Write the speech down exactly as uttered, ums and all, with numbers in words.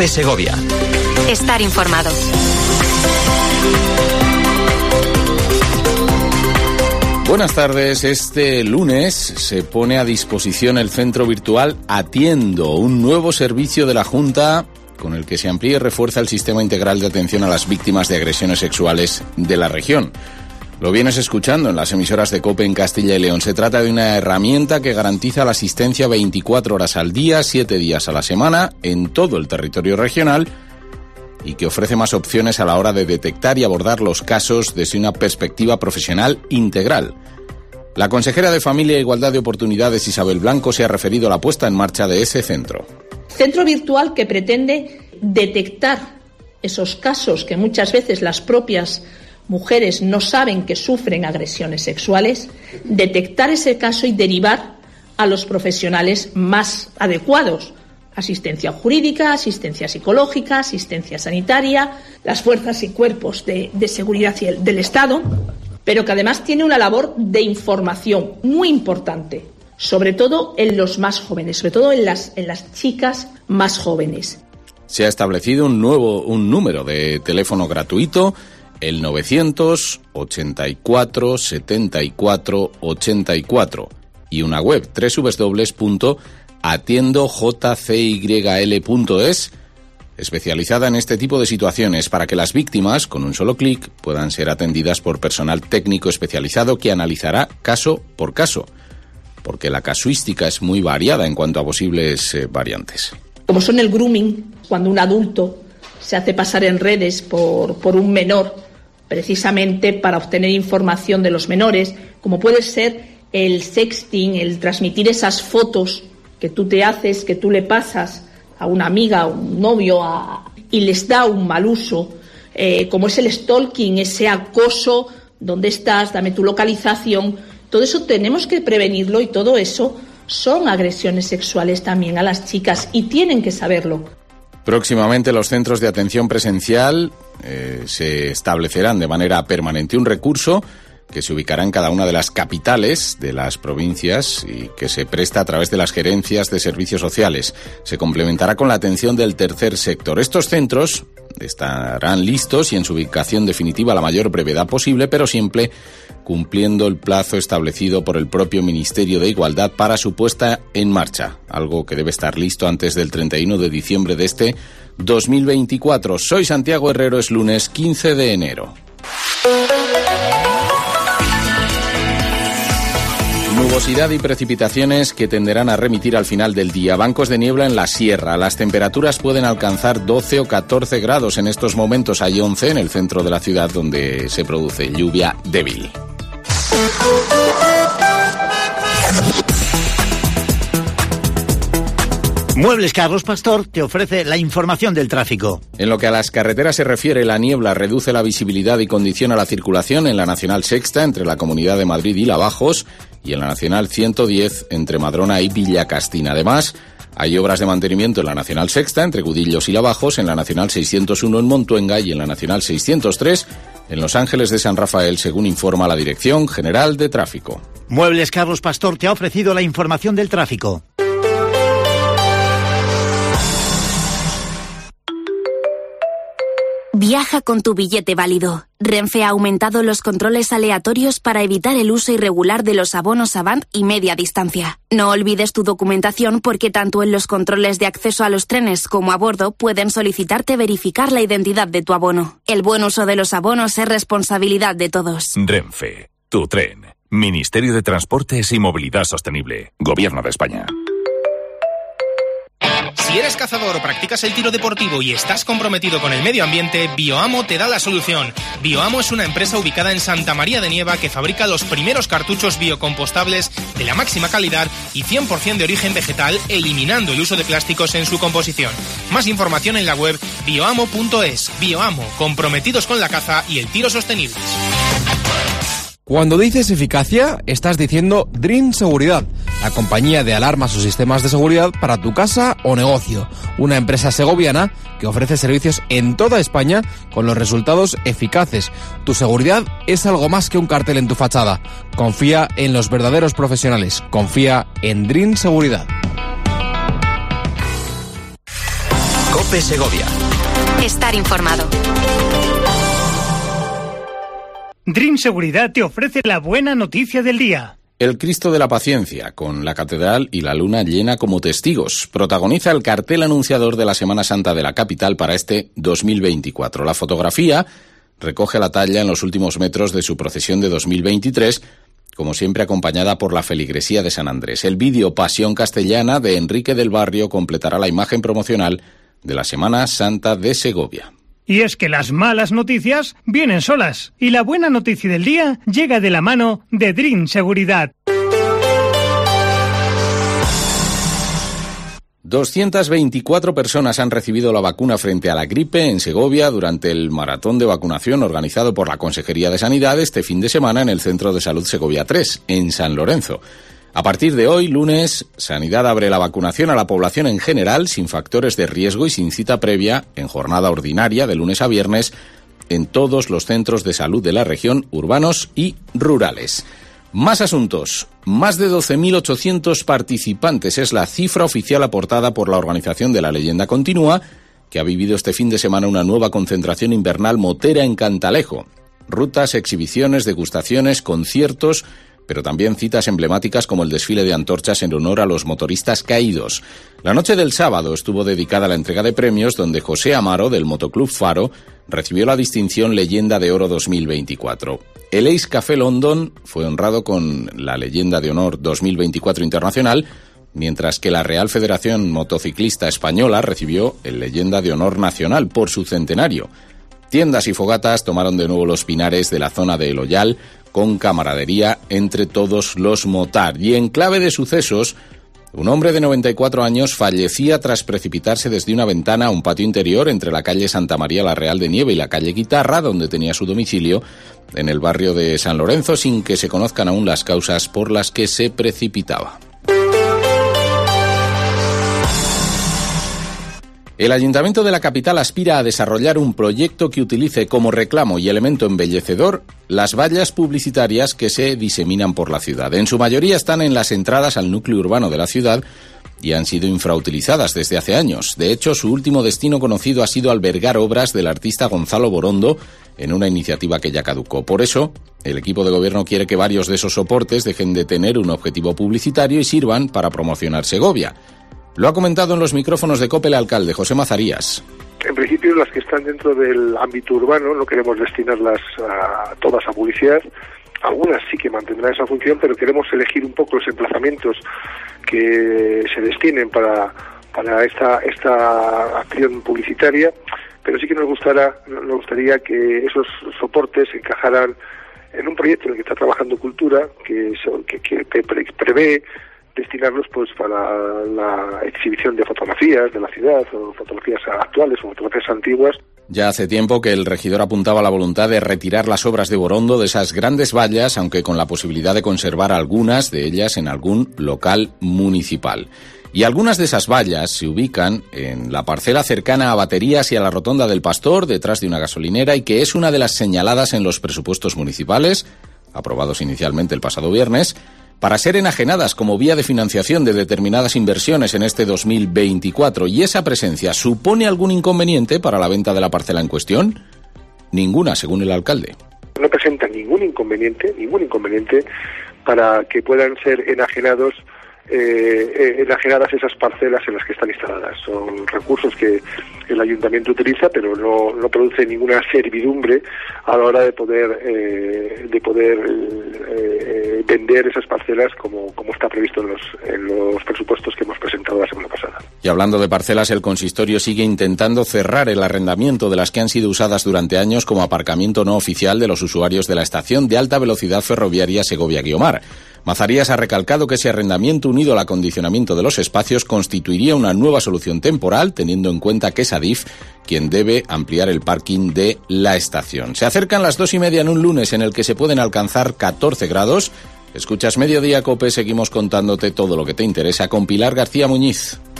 COPE Segovia. Estar informado. Buenas tardes. Este lunes se pone a disposición el centro virtual Atiendo, un nuevo servicio de la Junta con el que se amplía y refuerza el sistema integral de atención a las víctimas de agresiones sexuales de la región. Lo vienes escuchando en las emisoras de COPE en Castilla y León. Se trata de una herramienta que garantiza la asistencia veinticuatro horas al día, siete días a la semana, en todo el territorio regional, y que ofrece más opciones a la hora de detectar y abordar los casos desde una perspectiva profesional integral. La consejera de Familia e Igualdad de Oportunidades, Isabel Blanco, se ha referido a la puesta en marcha de ese centro. Centro virtual que pretende detectar esos casos que muchas veces las propias mujeres no saben que sufren agresiones sexuales, detectar ese caso y derivar a los profesionales más adecuados. Asistencia jurídica, asistencia psicológica, asistencia sanitaria, las fuerzas y cuerpos de, de seguridad del Estado, pero que además tiene una labor de información muy importante, sobre todo en los más jóvenes, sobre todo en las, en las chicas más jóvenes. Se ha establecido un nuevo un número de teléfono gratuito, el novecientos ochenta y cuatro setenta y cuatro ochenta y cuatro, y una web, doble u doble u doble u punto atiendo j c y l punto es, especializada en este tipo de situaciones, para que las víctimas, con un solo clic, puedan ser atendidas por personal técnico especializado que analizará caso por caso, porque la casuística es muy variada en cuanto a posibles eh, variantes. Como son el grooming, cuando un adulto se hace pasar en redes por, por un menor, precisamente para obtener información de los menores, como puede ser el sexting, el transmitir esas fotos que tú te haces, que tú le pasas a una amiga, a un novio, a, y les da un mal uso, eh, como es el stalking, ese acoso, ¿dónde estás? Dame tu localización. Todo eso tenemos que prevenirlo y todo eso son agresiones sexuales también a las chicas y tienen que saberlo. Próximamente los centros de atención presencial eh, se establecerán de manera permanente un recurso que se ubicará en cada una de las capitales de las provincias y que se presta a través de las gerencias de servicios sociales. Se complementará con la atención del tercer sector. Estos centros estarán listos y en su ubicación definitiva a la mayor brevedad posible, pero siempre cumpliendo el plazo establecido por el propio Ministerio de Igualdad para su puesta en marcha, algo que debe estar listo antes del treinta y uno de diciembre de este dos mil veinticuatro. Soy Santiago Herrero, es lunes quince de enero. Nubosidad y precipitaciones que tenderán a remitir al final del día. Bancos de niebla en la sierra. Las temperaturas pueden alcanzar doce o catorce grados. En estos momentos hay once en el centro de la ciudad, donde se produce lluvia débil. Muebles Carlos Pastor te ofrece la información del tráfico. En lo que a las carreteras se refiere, la niebla reduce la visibilidad y condiciona la circulación en la Nacional Sexta entre la Comunidad de Madrid y Lavajos y en la Nacional ciento diez entre Madrona y Villacastina. Además, hay obras de mantenimiento en la Nacional Sexta entre Gudillos y Lavajos, en la Nacional seiscientos uno en Montuenga y en la Nacional seiscientos tres en Los Ángeles de San Rafael, según informa la Dirección General de Tráfico. Muebles Carlos Pastor te ha ofrecido la información del tráfico. Viaja con tu billete válido. Renfe ha aumentado los controles aleatorios para evitar el uso irregular de los abonos Avant y media distancia. No olvides tu documentación porque tanto en los controles de acceso a los trenes como a bordo pueden solicitarte verificar la identidad de tu abono. El buen uso de los abonos es responsabilidad de todos. Renfe, tu tren. Ministerio de Transportes y Movilidad Sostenible. Gobierno de España. Si eres cazador o practicas el tiro deportivo y estás comprometido con el medio ambiente, Bioamo te da la solución. Bioamo es una empresa ubicada en Santa María de Nieva que fabrica los primeros cartuchos biocompostables de la máxima calidad y cien por ciento de origen vegetal, eliminando el uso de plásticos en su composición. Más información en la web bioamo punto es. Bioamo, comprometidos con la caza y el tiro sostenible. Cuando dices eficacia, estás diciendo Dream Seguridad, la compañía de alarmas o sistemas de seguridad para tu casa o negocio. Una empresa segoviana que ofrece servicios en toda España con los resultados eficaces. Tu seguridad es algo más que un cartel en tu fachada. Confía en los verdaderos profesionales. Confía en Dream Seguridad. COPE Segovia. Estar informado. Dream Seguridad te ofrece la buena noticia del día. El Cristo de la Paciencia, con la catedral y la luna llena como testigos, protagoniza el cartel anunciador de la Semana Santa de la capital para este dos mil veinticuatro. La fotografía recoge la talla en los últimos metros de su procesión de dos mil veintitrés, como siempre acompañada por la feligresía de San Andrés. El vídeo Pasión Castellana de Enrique del Barrio completará la imagen promocional de la Semana Santa de Segovia. Y es que las malas noticias vienen solas y la buena noticia del día llega de la mano de Dream Seguridad. doscientas veinticuatro personas han recibido la vacuna frente a la gripe en Segovia durante el maratón de vacunación organizado por la Consejería de Sanidad este fin de semana en el Centro de Salud Segovia tres, en San Lorenzo. A partir de hoy, lunes, Sanidad abre la vacunación a la población en general, sin factores de riesgo y sin cita previa, en jornada ordinaria de lunes a viernes, en todos los centros de salud de la región, urbanos y rurales. Más asuntos. Más de doce mil ochocientos participantes es la cifra oficial aportada por la organización de La Leyenda Continúa, que ha vivido este fin de semana una nueva concentración invernal motera en Cantalejo. Rutas, exhibiciones, degustaciones, conciertos, pero también citas emblemáticas como el desfile de antorchas en honor a los motoristas caídos. La noche del sábado estuvo dedicada a la entrega de premios, donde José Amaro, del Motoclub Faro, recibió la distinción Leyenda de Oro dos mil veinticuatro. El Ace Café London fue honrado con la Leyenda de Honor dos mil veinticuatro Internacional, mientras que la Real Federación Motociclista Española recibió el Leyenda de Honor Nacional por su centenario. Tiendas y fogatas tomaron de nuevo los pinares de la zona de El Oyal, con camaradería entre todos los motar. Y en clave de sucesos, un hombre de noventa y cuatro años fallecía tras precipitarse desde una ventana a un patio interior entre la calle Santa María la Real de Nieve y la calle Guitarra, donde tenía su domicilio, en el barrio de San Lorenzo, sin que se conozcan aún las causas por las que se precipitaba. El Ayuntamiento de la capital aspira a desarrollar un proyecto que utilice como reclamo y elemento embellecedor las vallas publicitarias que se diseminan por la ciudad. En su mayoría están en las entradas al núcleo urbano de la ciudad y han sido infrautilizadas desde hace años. De hecho, su último destino conocido ha sido albergar obras del artista Gonzalo Borondo en una iniciativa que ya caducó. Por eso, el equipo de gobierno quiere que varios de esos soportes dejen de tener un objetivo publicitario y sirvan para promocionar Segovia. Lo ha comentado en los micrófonos de COPE el alcalde, José Mazarías. En principio, las que están dentro del ámbito urbano no queremos destinarlas a todas a publicidad. Algunas sí que mantendrán esa función, pero queremos elegir un poco los emplazamientos que se destinen para para esta esta acción publicitaria. Pero sí que nos gustará, nos gustaría que esos soportes encajaran en un proyecto en el que está trabajando Cultura, que, que, que, que prevé destinarlos pues para la exhibición de fotografías de la ciudad, o fotografías actuales o fotografías antiguas. Ya hace tiempo que el regidor apuntaba la voluntad de retirar las obras de Borondo de esas grandes vallas, aunque con la posibilidad de conservar algunas de ellas en algún local municipal. Y algunas de esas vallas se ubican en la parcela cercana a Baterías y a la Rotonda del Pastor, detrás de una gasolinera, y que es una de las señaladas en los presupuestos municipales, aprobados inicialmente el pasado viernes, para ser enajenadas como vía de financiación de determinadas inversiones en este dos mil veinticuatro. ¿Y esa presencia supone algún inconveniente para la venta de la parcela en cuestión? Ninguna, según el alcalde. No presenta ningún inconveniente, ningún inconveniente para que puedan ser enajenados eh, enajenadas esas parcelas en las que están instaladas. Son recursos que el ayuntamiento utiliza, pero no, no produce ninguna servidumbre a la hora de poder eh, de poder eh, vender esas parcelas como, como está previsto en los, en los presupuestos que hemos presentado la semana pasada. Y hablando de parcelas, el consistorio sigue intentando cerrar el arrendamiento de las que han sido usadas durante años como aparcamiento no oficial de los usuarios de la estación de alta velocidad ferroviaria Segovia-Guiomar. Mazarías ha recalcado que ese arrendamiento unido al acondicionamiento de los espacios constituiría una nueva solución temporal, teniendo en cuenta que es Adif quien debe ampliar el parking de la estación. Se acercan las dos y media en un lunes en el que se pueden alcanzar catorce grados. Escuchas Mediodía COPE, seguimos contándote todo lo que te interesa con Pilar García Muñiz.